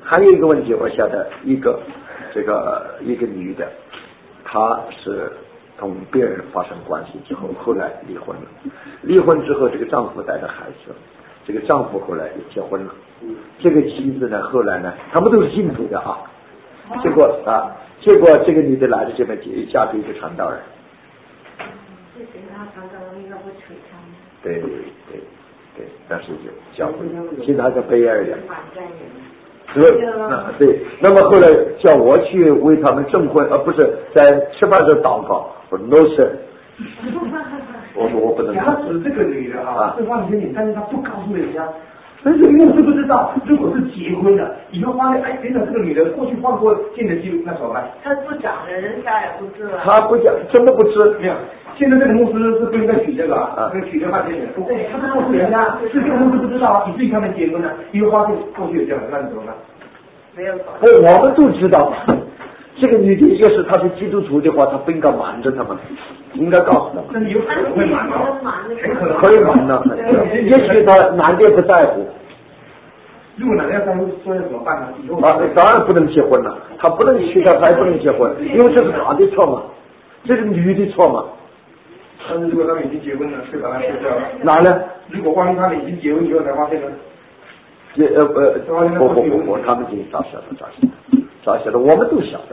还有一个问题，我晓得一个女的，她是同别人发生关系之后，后来离婚了。离婚之后，这个丈夫带着孩子，这个丈夫后来也结婚了。这个妻子呢，后来呢，他们都是信徒的啊。结果这个女的来到这边嫁给一个传道人。对，但是就教会，其他的悲哀的。对，那么后来叫我去为他们证婚，不是在吃饭时祷告，我说 no sir， 我说我不能。 假使这个女的是忘记你，但是她不告诉人家。但是牧师不知道，如果是结婚的，以后发现原来这个女的过去犯过性的记录，那怎么办？ 她不讲了，人家也不知了。 她不讲，怎么不知？ 没有，现在这个牧师是不应该娶这个娶这个犯罪人。对，他不告诉人家，是这个牧师不知道，以至于他们结婚了，以后发现过去有这样，那你怎么办？ 没有。 我们都知道，这个女的要是她是基督徒的话，她不应该瞒着他们，应该告诉他们。 那你有可能会瞒吗？ 可以瞒呢，也许他男的不在乎。 如果男的要在乎，说要怎么办呢？以后当然不能结婚了，他不能娶她，他也不能结婚，因为这是他的错嘛，这是女的错嘛。 但是如果他们已经结婚了，就把他休掉了。 哪呢？ 如果万一他们已经结婚以后才发现呢？ 不，他们已经早晓得，我们都晓得。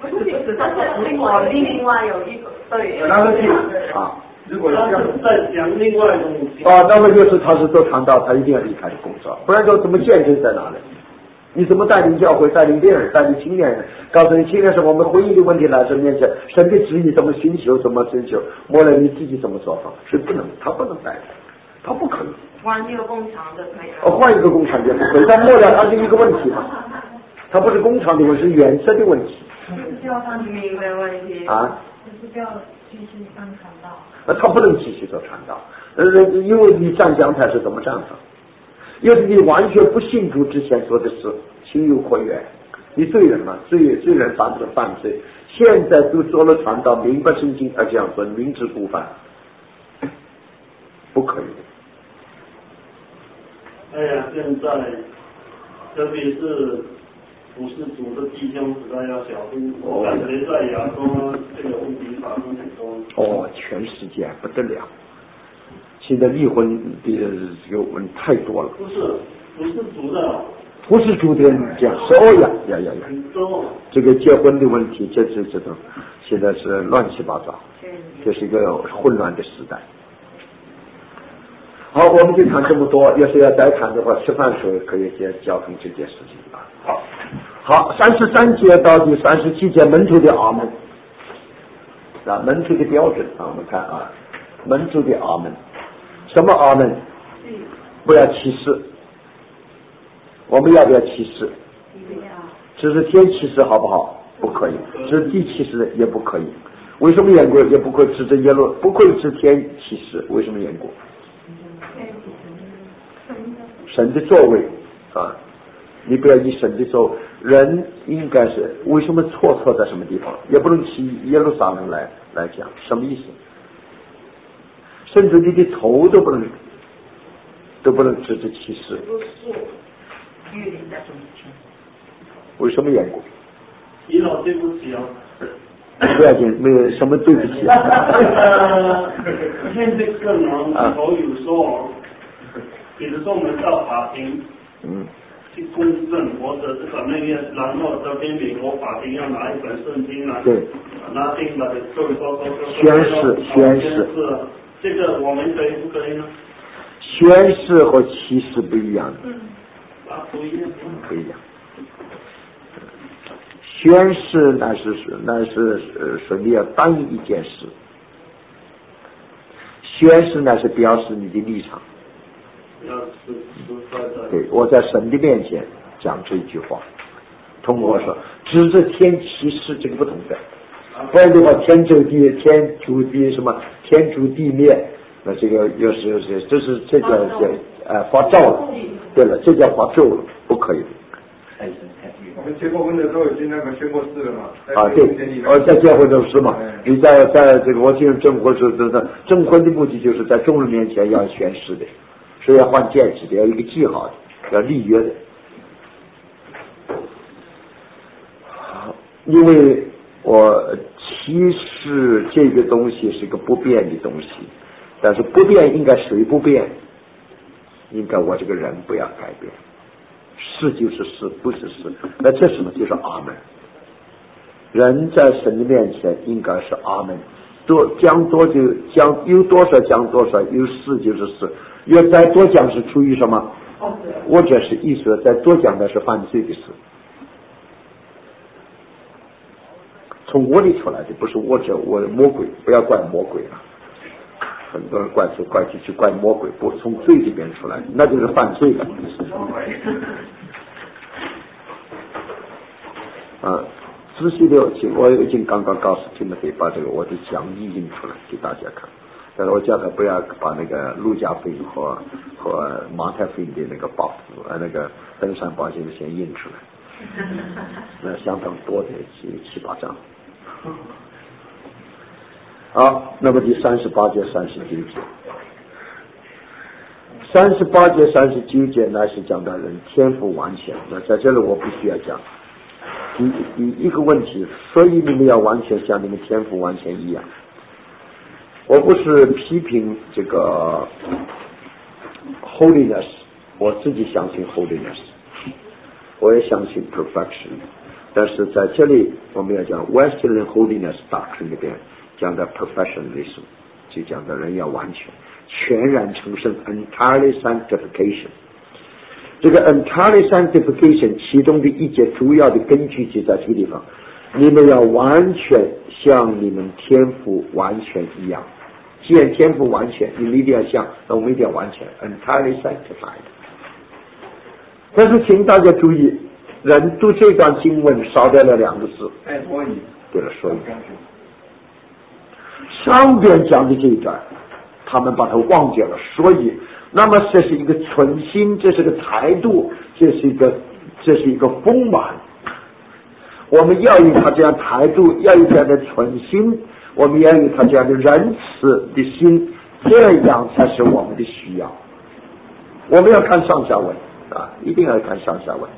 另外有一个对。 如果要再讲另外一种那么就是他是做传道，他一定要离开工作，不然说怎么见证在哪里？你怎么带领教会、带领别人、带领青年人？告诉你，青年是我们婚姻的问题来这面前，神的旨意怎么寻求，怎么追求，莫论你自己怎么做法，是不能，他不能带领，他不可以。 换一个工厂的可以。 换一个工厂就不可以，但末了它是一个问题嘛，它不是工厂的问题，是原则的问题。 叫他明的问题啊。 就是叫继续当传道。 他不能继续做传道，因为你站讲台是怎么站法？要是你完全不信主之前做的事，情有可原。你罪人嘛，罪人犯不了犯罪，现在都做了传道，明白圣经而这样做，明知故犯，不可以。 哎呀，现在特别是不是主的弟兄实在要小心，我感觉在亚洲这个问题发生很多。 全世界不得了，现在离婚的这个问题太多了。 不是主的。 不是主的讲呀， 很多。 这个结婚的问题，这种现在是乱七八糟，这是一个混乱的时代。好，我们就谈这么多。要是要再谈的话，吃饭的时候可以先交通这件事情吧。好，33节到第37节，门徒的阿门。门徒的标准我们看门徒的阿门，什么阿门？不要歧视。我们要不要歧视？只是天歧视好不好？不可以。只是地歧视也不可以。为什么缘故？也不可以指着耶路，不可以指天歧视。为什么缘故？神的作为你不要以神的作为，人应该是为什么错在什么地方，也不能起耶路撒冷来讲，什么意思？甚至你的头都不能指着歧视。为什么缘故？ 你老对不起不要紧，没有什么对不起。 现在可能口语说，比如说我们到法庭，去公证或者是把那个，然后到美国法庭要拿一本圣经对， 拿定把它做宣誓， 这个我们可以不可以呢？ 宣誓和歧视不一样的。 不一样。 不一样。宣誓那是说你要答应一件事，宣誓那是表示你的立场。对，我在神的面前讲这一句话，通过说指着天歧视，这个不同的，不然的话天诛地什么天诛地灭，那这个又是这叫发咒了。对了，这叫发咒了，不可以。 我们结过婚的时候已经宣过誓了嘛？ 对，在结婚的时候嘛，你在这个我进入证婚时，证婚的目的就是在众人面前要宣誓的，是要换戒指的，要一个记号的，要立约的。 因为我其实这个东西是个不变的东西，但是不变应该谁不变？应该我这个人不要改变，是就是是，不是是。那这什么就是阿门？人在神的面前应该是阿门，讲多就讲，有多少讲多少，有是就是是，要再多讲是出于什么？或者是意思再多讲的是犯罪的事，从我里出来的，不是我魔鬼，不要怪魔鬼了。很多人怪去去怪魔鬼，不从罪里边出来，那就是犯罪了。仔细的我已经刚刚告诉听的，可以把这个我的讲义印出来给大家看。但是我叫他不要把那个路加福音和马太福音的那个登山宝训先印出来，那相当多的七八章。好，那么第38节、39节，38节、39节乃是讲到人天赋完全。那在这里我必须要讲一个问题，所以你们要完全像你们天赋完全一样。我不是批评这个 holiness， 我自己相信 holiness， 我也相信 perfection， 但是在这里我们要讲 Western holiness doctrine 里边讲的 professionalism， 就讲的人要完全全然成圣 entirely sanctification。 这个 entirely sanctification 其中的一节主要的根据就在这个地方，你们要完全像你们天父完全一样。既然天赋完全，你们一定要像，那我们一定要完全 entirely sanctified。 但是请大家注意，人读这段经文少掉了2个字，对了，所以上边讲的这一段他们把它忘掉了，所以那么这是一个存心，这是个态度，这是一个丰满。我们要有他这样态度，要有这样的存心，我们要有他这样的仁慈的心，这样才是我们的需要。我们要看上下文啊，一定要看上下文。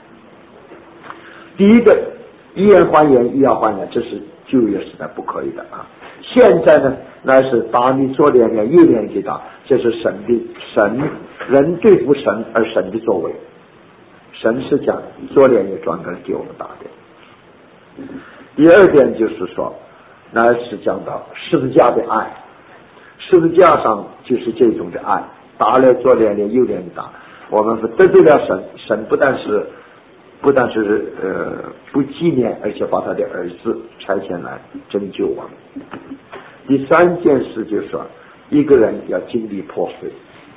第一个，以言还言，以牙还牙，这是旧约时代不可以的啊。现在呢，那是打你左脸脸右脸给打，这是神人对付神而神的作为。神是讲左脸也专门给我们打的。第二点就是说，那是讲到十字架的爱，十字架上就是这种的爱，打了左脸脸右脸打，我们得罪了神，神不但是不纪念，而且把他的儿子差遣来拯救我们。第三件事就是说，一个人要经历破碎，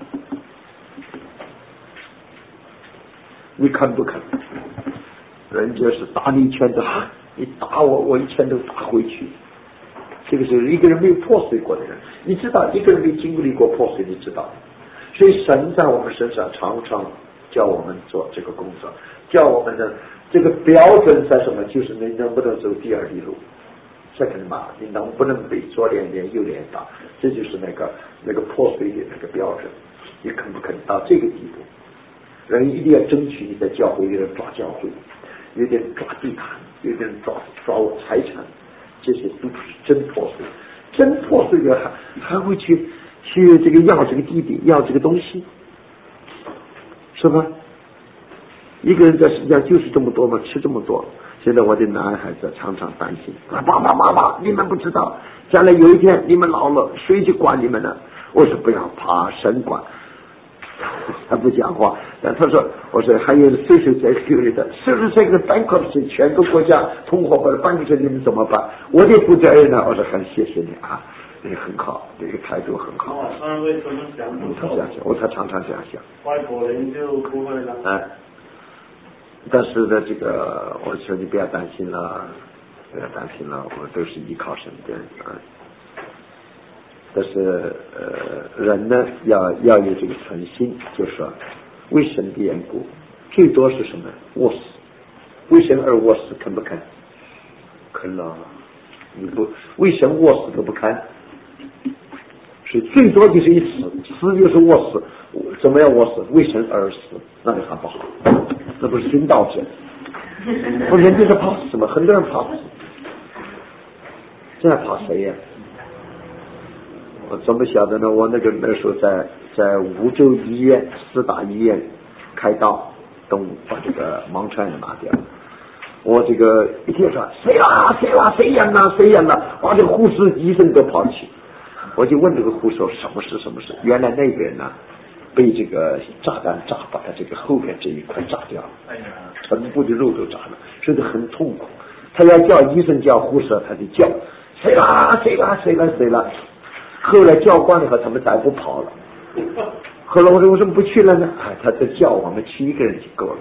你肯不肯？人家是打你一拳的，你打我，我一拳都打回去。这个是一个人没有破碎过的人，你知道，一个人没经历过破碎，你知道。所以神在我们身上常常叫我们做这个工作，叫我们的这个标准在什么？就是你能不能走第二里路，这个嘛，你能不能被左脸脸右脸打，这就是那个破碎的那个标准。你肯不肯到这个地步？人一定要争取你在教会，有人抓教会，有点抓地毯，有点抓我财产，这些都不是真破碎。真破碎的还会去这个要这个地点，要这个东西，是吧？一个人在世界上就是这么多嘛，吃这么多。现在我的男孩子常常担心，爸爸妈妈，你们不知道，将来有一天你们老了，谁去管你们呢？我说不要怕，神管。他不讲话，但他说，我说还有social security的，social security bankruptcy，全个国家通货膨胀，bankruptcy你们怎么办？我的负责任呢？我说很谢谢你啊，你很好，这个态度很好。 为什么想不透？ 他常常这样想。 外国人就不会了。 但是呢，这个我说你不要担心了，不要担心了，我都是依靠神的啊。但是人呢要有这个存心，就是说为神的缘故，最多是什么？饿死。为神而饿死，肯不肯？肯了。你不为神饿死都不肯，所以最多就是一死，死就是饿死。怎么样饿死？为神而死，那就还不好，那不是殉道者。 我人就是怕死嘛，很多人怕死，这样怕谁呀？我怎么晓得呢？我那时候在梧州医院4大医院开刀，把这个盲肠炎拿掉。我这个一听说谁演了，哇，这个护士医生都跑去，我就问这个护士什么事？原来那个人呢，被这个炸弹炸，把他这个后面这一块炸掉了，全部的肉都炸了，所以很痛苦。他要叫医生叫护士，他就叫谁了。后来叫惯了以后，他们再不跑了。后来我说为什么不去了呢？他在叫我们去，1个人就够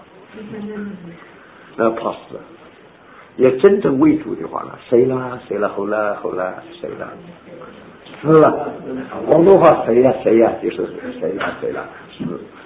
了。怕死。也真正为主的话呢，谁了？后来谁了？死了。广东话谁呀？就是谁了？死。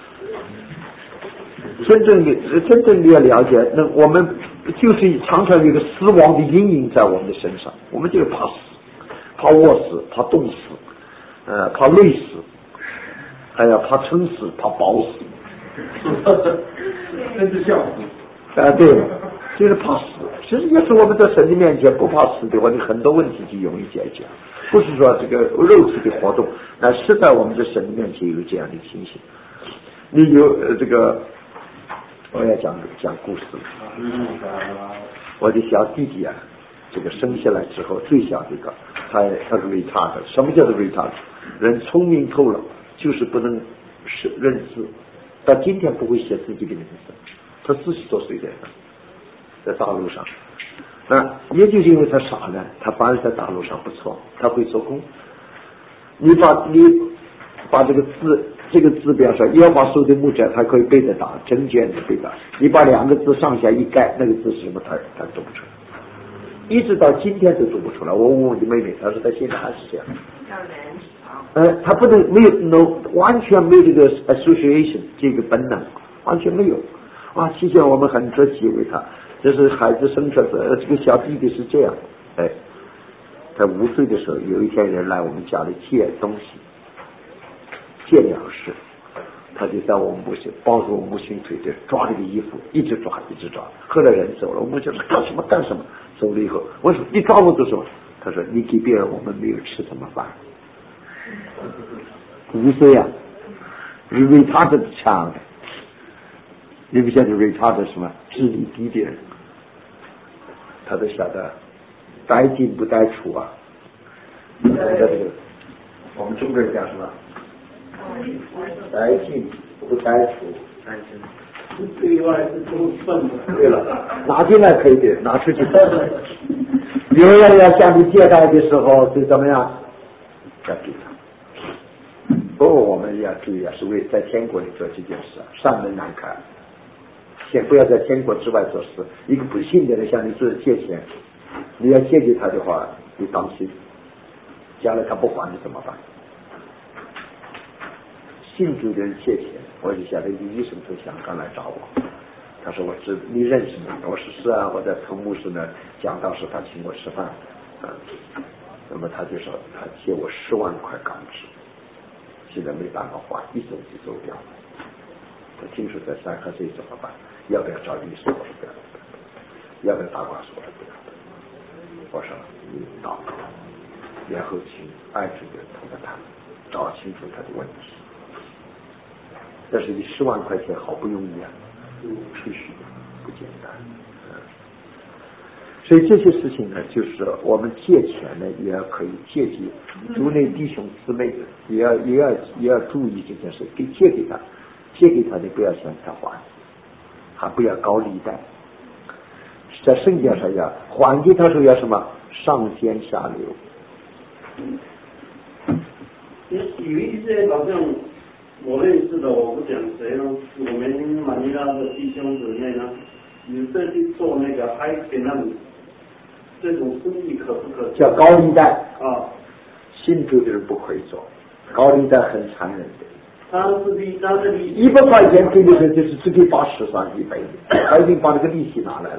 真正的要了解，那我们就是常常有一个死亡的阴影在我们的身上，我们就是怕死。怕饿死，怕冻死，怕累死，怕撑死，怕饱死， 真是笑死。 对，就是怕死。其实也是我们在神的面前不怕死的话，你很多问题就容易解决。不是说这个肉体的活动，那是在我们的神的面前有这样的情形。你有这个，我要讲故事。我的小弟弟啊。这个生下来之后，最小的一个，他是retard。什么叫做retard？人聪明透了，就是不能认字，到今天不会写自己的名字。他40多岁的人，在大陆上，也就是因为他傻呢，他反而在大陆上不错，他会做工。你把这个字，比方说耶和华收的牧者，他可以背得到，真卷的背得到。你把2个字上下一盖，那个字是什么？他读不出来。一直到今天都做不出来。我问我的妹妹，她说她现在还是这样。她不能完全没有这个 association 这个本能，完全没有。期间我们很着急为他，这是孩子生出来的这个小弟弟是这样。他5岁的时候，有一天人来我们家里借东西，借粮食，他就在我母亲抱着我母亲腿就抓这个衣服，一直抓。后来人走了，我母亲说干什么？走了以后，我说你抓我做什么？他说你给别人我们没有吃怎么办？5岁啊，retard child，你不晓得 retard 什么？智力低的人，他都晓得带进不带出啊。我们中国人讲什么？带进不带出。 对外是都笨的。 对了，拿进来可以的，拿出去。有人要向你借贷的时候，就怎么样？要给他。不过我们要注意啊，是为在天国里做这件事，上门难开。先不要在天国之外做事。一个不信的人向你借钱，你要借给他的话，你当心，将来他不还你怎么办？信主的人借钱，我就晓得一个医生从香港来找我，他说你认识吗？我说是啊，我在彭牧师呢讲道时他请我吃饭，那么他就说他借我10万块港纸，现在没办法还，一走就走掉了。他听说在3河这怎么办？要不要找律师？我说不要，要不要打官司？我说不要。我说你祷告，然后请爱主的同他谈，找清楚他的问题。但是你10万块钱好不容易啊，储蓄不简单。所以这些事情呢，就是我们借钱呢，也要可以借给族内弟兄姊妹，也要注意这件事。借给他的不要向他还，还不要高利贷。在圣经上要还给他时候要什么？上尖下流。 有一些好像我认识的，我不讲谁了，我们马尼拉的弟兄姊妹呢，有的去做那个 high finance， 这种生意可不可叫高利贷啊？ 信主的人不可以做，高利贷很残忍的。 他是 100块钱给的时候就是只给80算1倍，他已经把这个利息拿来了。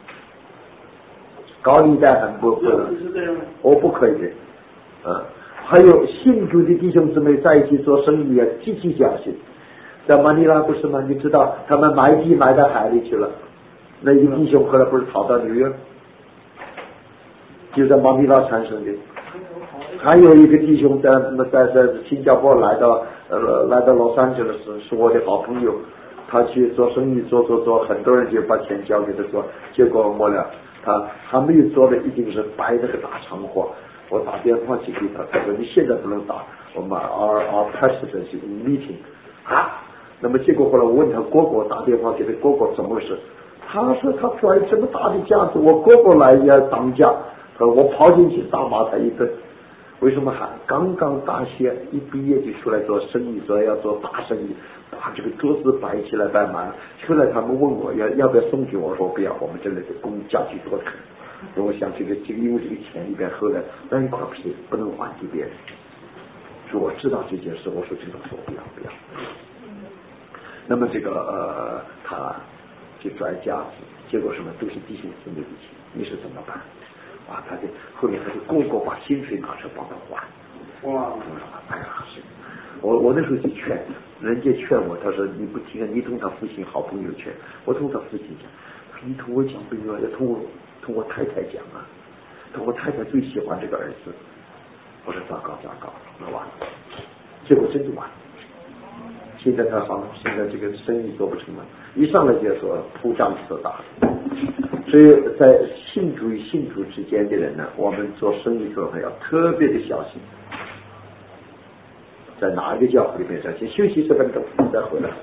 高利贷很不能，我不可以的。还有信主的弟兄姊妹在一起做生意要极其小心。在马尼拉不是吗？你知道他们买地买到海里去了， 那一个弟兄后来不是逃到纽约，就在马尼拉产生的。还有一个弟兄在新加坡来到洛杉矶的是我的好朋友，他去做生意做，很多人就把钱交给他做，结果末了他没有做的一定是摆那个大长货。我打电话去给他，他说你现在不能打，我们president meeting 啊。那么结果后来我问他哥哥，打电话给他哥哥怎么回事，他说他拽这么大的架子，我哥哥来也当家，我跑进去大骂他一顿。为什么还刚刚大学一毕业就出来做生意，说要做大生意，把这个桌子摆起来摆满。后来他们问我要不要送给我，说不要，我们这里的工价具多疼。我想这个因为这个钱里边后来那一块不能还给别人，说我知道这件事，我说这个说不要。那么这个他就拽架子，结果什么都是弟兄姊妹的钱，你是怎么办？啊，后面他就个个把薪水拿出来帮他还。哇！哎呀，我那时候就劝他，人家劝我，他说你不听啊，你同他父亲好朋友劝，我同他父亲讲，你同我讲不要，要同我太太讲啊，同我太太最喜欢这个儿子。我说糟糕，那完了，结果真就完了。现在他好，现在这个生意做不成了，一上来就说铺张自大。所以在信主与信主之间的人呢，我们做生意时候还要特别的小心。在哪一个教会里面，先休息10分钟，再回来。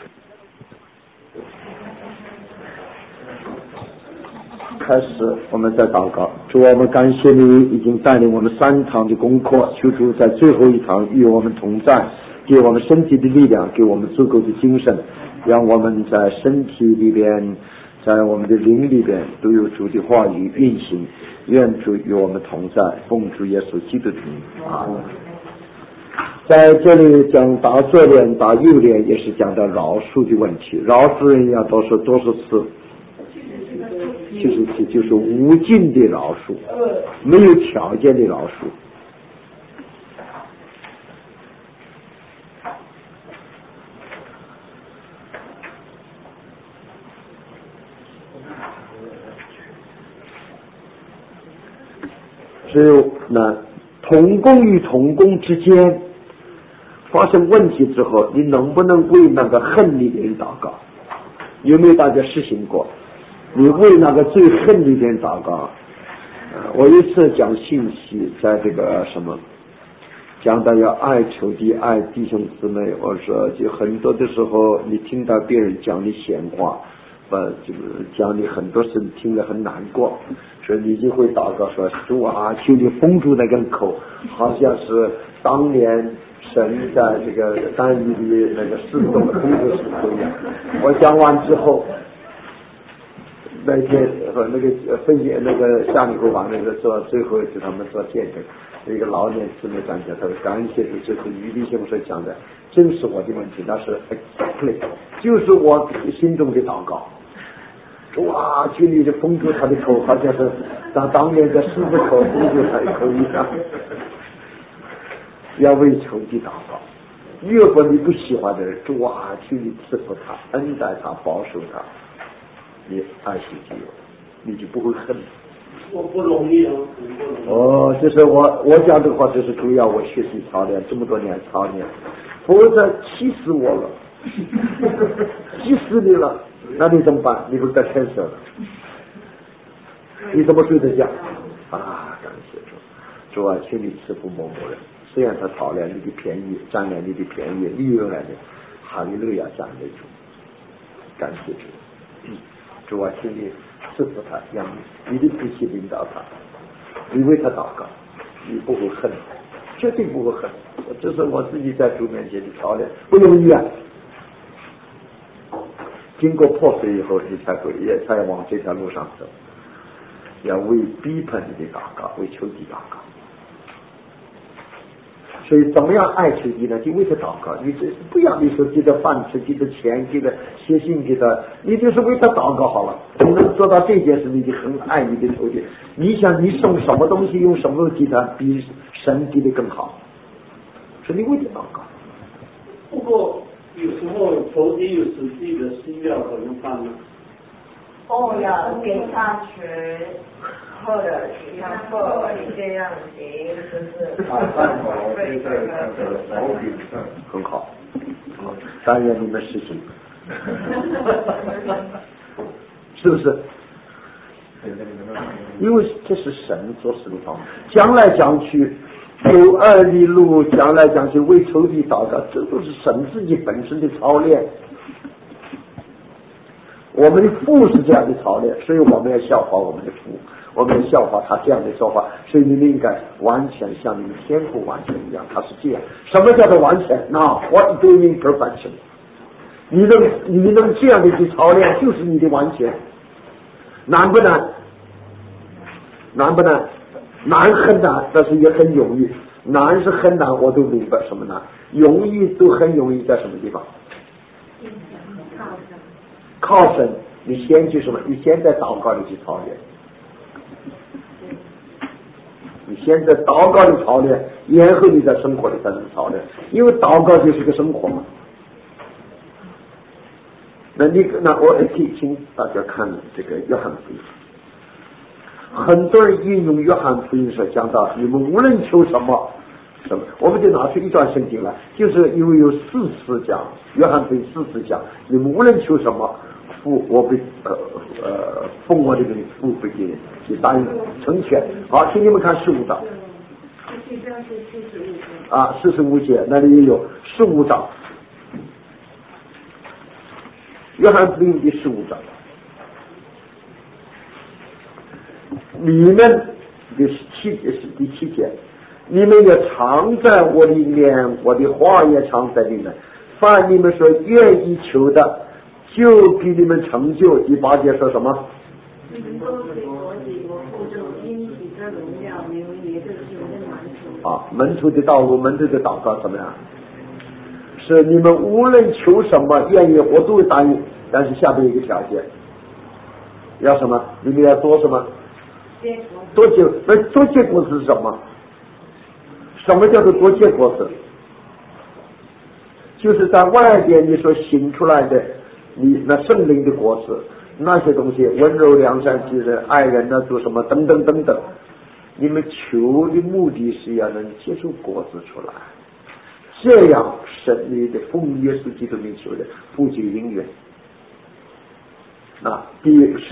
开始，我们再祷告。主，我们感谢你已经带领我们3堂的功课，求主在最后一堂与我们同在，给我们身体的力量，给我们足够的精神，让我们在身体里边，在我们的灵里边都有主的话语运行。愿主与我们同在，奉主耶稣基督的名。阿门。在这里讲打左脸打右脸，也是讲到饶恕的问题。饶恕人要多少次？77就是无尽的饶恕，没有条件的饶恕。只有呢，同工与同工之间发生问题之后，你能不能为那个恨你的人祷告？有没有大家实行过？你为那个最恨你的人祷告？我一次讲信息，在这个讲到要爱仇敌，爱弟兄姊妹。我说，就很多的时候，你听到别人讲你闲话，就是讲你很多事，听得很难过，所以你就会祷告说：主啊，求你封住那根口，好像是当年神在这个单一的那个石头的封住石头一样。我讲完之后，那天那个分解那个下里口王那个做最后给他们做见证，一个老年姊妹讲讲，他说感谢主，这是于弟兄所讲的，正是我的问题，那是 exactly 就是我心中的祷告。哇，求你就封住他的口，好像是当年的狮子口封住他的口一样。要为仇敌祷告，越过你不喜欢的人，哇，求你赐福他，恩待他，保守他，你爱惜就有，你就不会恨。 我不容易啊， 哦，就是我讲这个话，就是主要我学习操练这么多年操练，否则气死我了，气死你了，那你怎么办？你不是在天上了，你怎么睡得觉啊？感谢主，主啊，请你赐福某某人，虽然他讨了你的便宜，占了你的便宜，利用了你，哈利路亚，赞美主，感谢主。主啊，请你赐福他，让你的脾气领导他，你为他祷告，你不会恨，绝对不会恨。这是我自己在主面前的操练，不容易啊。经过破碎以后，你才往这条路上走。要为逼迫你的祷告，为仇敌祷告。所以怎么样爱仇敌呢？就为他祷告。你不要你说给他饭吃，给他钱，给他写信给他，你就是为他祷告好了。你能做到这件事，你就很爱你的仇敌。你想你送什么东西，用什么给他，比神给的更好。所以你为他祷告。 不过有时候仇敌有实际的需要怎么办呢？ 要给他学，或者像或这样子，就是很好，但愿你们实行，是不是？因为这是神做事的方法，将来将去走二里路，将来将去为仇敌祷告，这都是神自己本身的操练。我们的父是这样的操练，所以我们要效法我们的父，我们要效法他这样的做法，所以你们应该完全像你们天父完全一样，他是这样。什么叫做完全？那 what do you mean perfection？ 你能这样的去操练，就是你的完全。难不难？难不难？难很难，但是也很容易。难是很难，我都明白什么难。容易都很容易，在什么地方？靠神，你先去什么？你先在祷告里去操练，你先在祷告里操练，然后你在生活里才能操练，因为祷告就是个生活嘛。那我请大家看这个约翰福音，很多人引用约翰福音时讲到，你们无论求什么，我们就拿出一段圣经来，就是因为有4次讲，约翰福音4次讲，你们无论求什么，父我被奉我的名，父会给你答应成全。好，请你们看15章。45节那里也有15章。约翰福音第15章，你们第7节，你们要常在我里面，我的话也常在里面，凡你们所愿意求的，就给你们成就。第8节说什么？ 你们都是我己，我父就因喜的荣耀，你们也就是我的满足。 门徒的道路，门徒的祷告怎么样？是你们无论求什么，愿意我都会答应，但是下边有一个条件，要什么？你们要多什么？多结。那多结果子是什么？什么叫做多结果子？就是在外边你所行出来的，你那圣灵的果子，那些东西，温柔良善之人，爱人呢，做什么等等等等，你们求的目的是要能结出果子出来。这样神你的奉耶稣基督名求的，父就应允。那第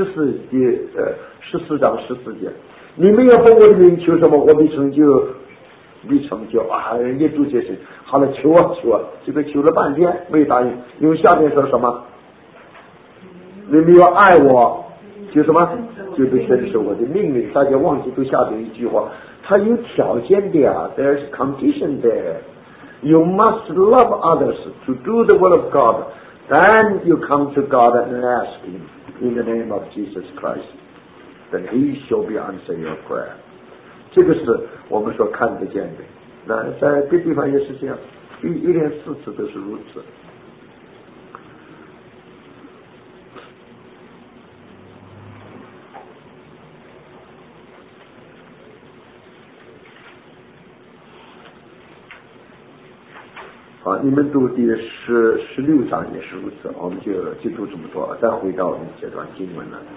14章14节，你们要奉我的名求什么，我必成就，必成就啊！人家都这些，好了，求啊，这个求了半天没答应，因为下面说什么？你们要爱我，就什么？就得遵守我的命令。大家忘记都下边一句话，它有条件的啊 ，there's condition there。You must love others to do the will of God. Then you come to God and ask Him in the name of Jesus Christ. Then He shall be answer your prayer. 这个是我们所看得见的。那在别地方也是这样，一连4次都是如此。好，你们读第16章也是如此，我们就读这么多，再回到我们这段经文了。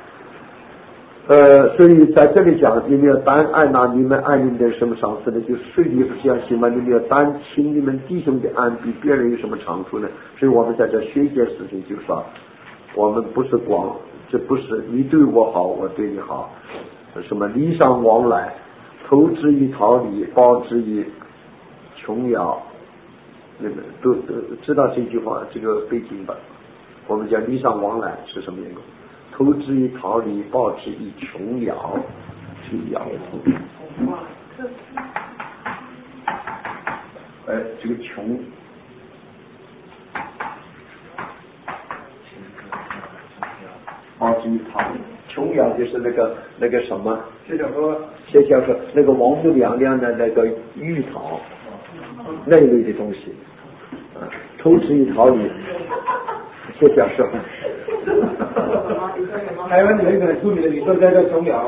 所以在这里讲，你们要单爱拿你们爱你们的什么赏赐呢？就税吏不是这样行吗？你们要单亲你们弟兄的安，比别人有什么长处呢？所以我们在这学一件事情，就说我们不是光，这不是你对我好，我对你好，什么礼尚往来，投之以桃李，报之以琼瑶。你们都知道这句话这个背景吧？我们讲礼尚往来是什么缘故？投之以桃李，报之以琼瑶，去摇头。这个琼，报之以桃李，琼瑶就是那个什么？谢小说那个王母娘娘的那个玉桃。那一类的东西，投之以桃李，谢小说。 台湾有一个很出名的女作家叫琼瑶。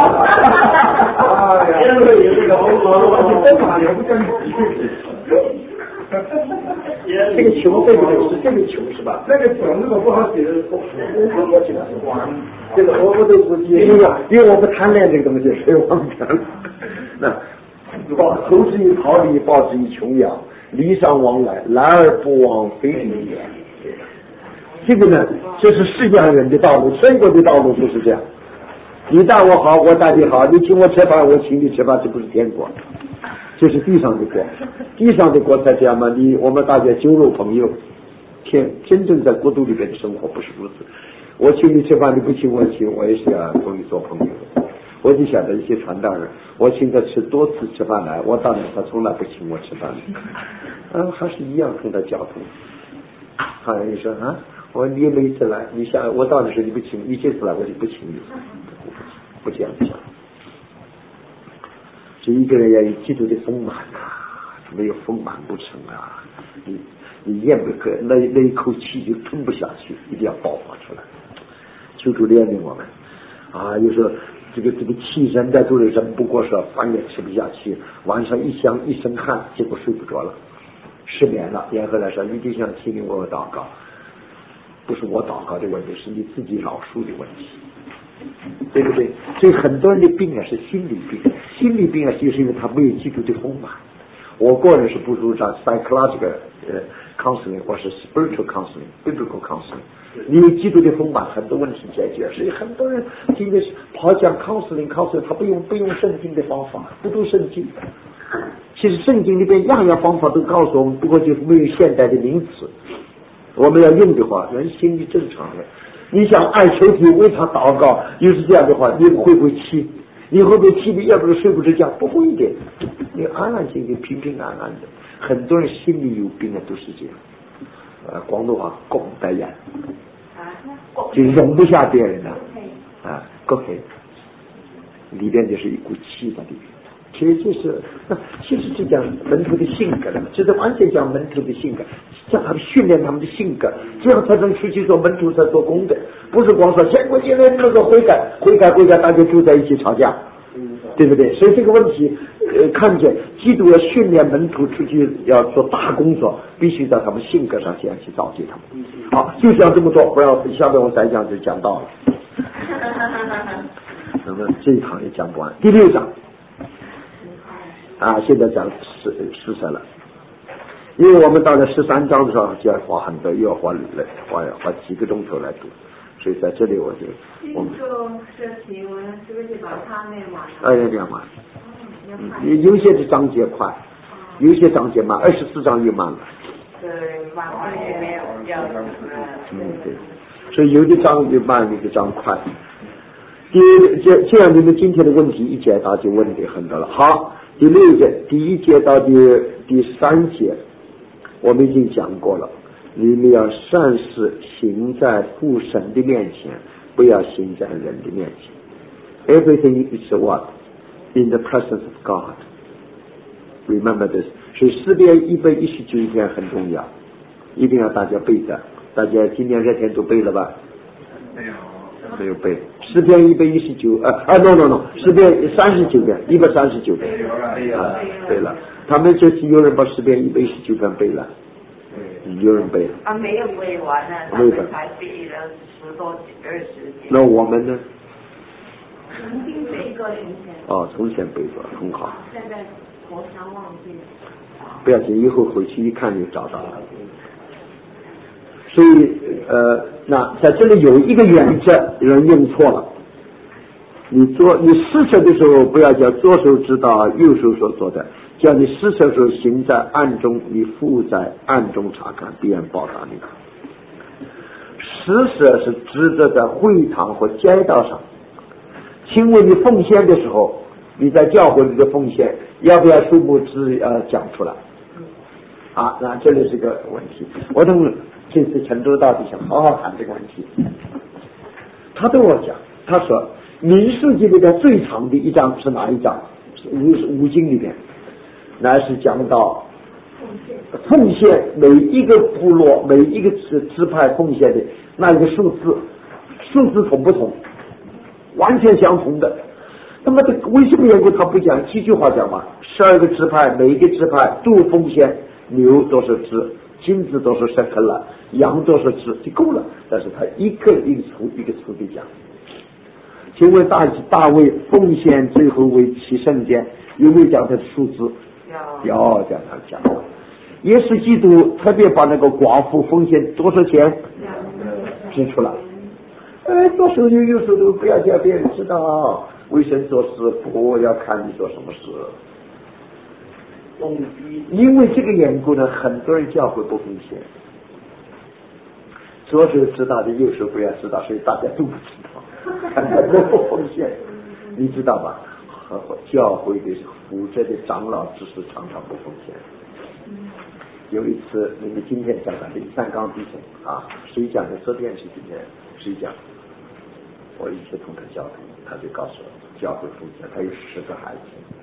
哎呀， 这个也是个红毛，真马也不像你。 这个穷对不对？是这个穷是吧？ 那个穷如果不好写的，我写的是光。 这个我都不记，因为我不贪恋这个东西，所以忘掉了。那投之以桃李，报之以琼瑶，礼尚往来，来而不往非礼也。这个呢，这是世间人的道路，天国的道路不是这样。你待我好，我待你好，你请我吃饭，我请你吃饭，这不是天国，这是地上的国。地上的国才这样嘛，我们大家酒肉朋友，真正在国度里边的生活不是如此。我请你吃饭，你不请我请，我也是要同你做朋友的。我就晓得一些传道人，我请他多次吃饭来，我到那他从来不请我吃饭，还是一样跟他交通。好像你说啊，我说你也没一次来，你想我到的时候你不请，你这次来我就不请你，不这样讲。所以一个人要有基督的丰满啊，没有丰满不成啊，你咽不可，那一口气就吞不下去，一定要爆发出来。求主怜悯我们啊！有时候这个气人在肚里忍不过说饭也吃不下去，晚上一身汗，结果睡不着了，失眠了。严和来说，你就想提醒我祷告，不是我祷告的问题，是你自己饶恕的问题，对不对？所以很多人的病啊是心理病，心理病啊就是因为他没有基督的丰满。我个人是不主张 psychological counseling 或是 spiritual counseling biblical counseling， 你有基督的丰满，很多问题解决。所以很多人今天跑讲 counseling， 他不用圣经的方法，不读圣经。其实圣经里边样样方法都告诉我们，不过就是没有现代的名词。我们要用的话，人心里正常的。你想爱求主为他祷告，又是这样的话，你会不会气？你会不会气的要不是睡不着觉？不会的，你安安静静平平安安的。很多人心里有病啊，都是这样。广东话拱得眼，就容不下别人了啊，过黑里边就是一股气在里边。其实是讲门徒的性格的，这是完全讲门徒的性格，叫他们训练他们的性格，这样才能出去做门徒，才做工的，不是光说见过见了那个悔改，大家住在一起吵架，对不对？所以这个问题，看见基督要训练门徒出去要做大工作，必须在他们性格上这样去造就他们。好，就讲这么多，不要下面我再讲就讲到了。那么这一堂也讲不完，第6章。现在讲14了，因为我们到了13章的时候就要花很多，又要花几个钟头来读，所以在这里我们这题我是不是把它念完？ 要念完。有些的章节快，有些章节慢，24章又慢了。 对，慢也没有掉的。 对，所以有的章就慢，有的章快。这样你们今天的问题一解答就问题很多了。好，第6节第1节到第3节我们已经讲过了，你们要善事行在父神的面前，不要行在人的面前。 Everything is what? In the presence of God. Remember this. 所以诗篇119篇很重要，一定要大家背的。大家今天这天都背了吧？没有背。诗篇119no， 诗篇39篇139篇背了。他们这次有人把诗篇119篇背了，有人背了没有背完呢，他们才背了10多20节。 那我们呢？ 曾经背过从前背过，很好。 现在我想忘记了。 不要紧，以后回去一看就找到了。所以那在这里有一个原则，人用错了。你施舍的时候，不要叫左手知道右手所做的，叫你施舍的时候行在暗中，你父在暗中查看，必然报答你。施舍是指着在会堂或街道上。请问你奉献的时候，你在教会里的奉献要不要数目字讲出来？那这里是个问题。我等这次陈州到底想好好谈这个问题。他对我讲，他说民数记里边最长的一章是哪一章？五经里边，乃是讲到奉献每一个部落每一个支派奉献的那一个数字同不同？完全相同的。那么为什么缘故他不讲几句话讲嘛？12个支派每一个支派都奉献牛多少只， 金子都是深坑了，羊都是吃就够了，但是他一个处地讲。请问大卫奉献最后为其圣殿，有没有讲他的数字？要讲他讲。耶稣基督特别把那个寡妇奉献多少钱指出来。做手就有时候都不要叫别人知道，为神做事不要看你做什么事。因为这个缘故呢，很多人教会不奉献，左手知道的右手不要知道，所以大家都不知道，很多人不奉献，你知道吧？教会的负责的长老只是常常不奉献。有一次你们今天讲的林三刚弟兄啊，谁讲的？昨天是今天谁讲？我一起同他交通，他就告诉我教会奉献，他有10个孩子。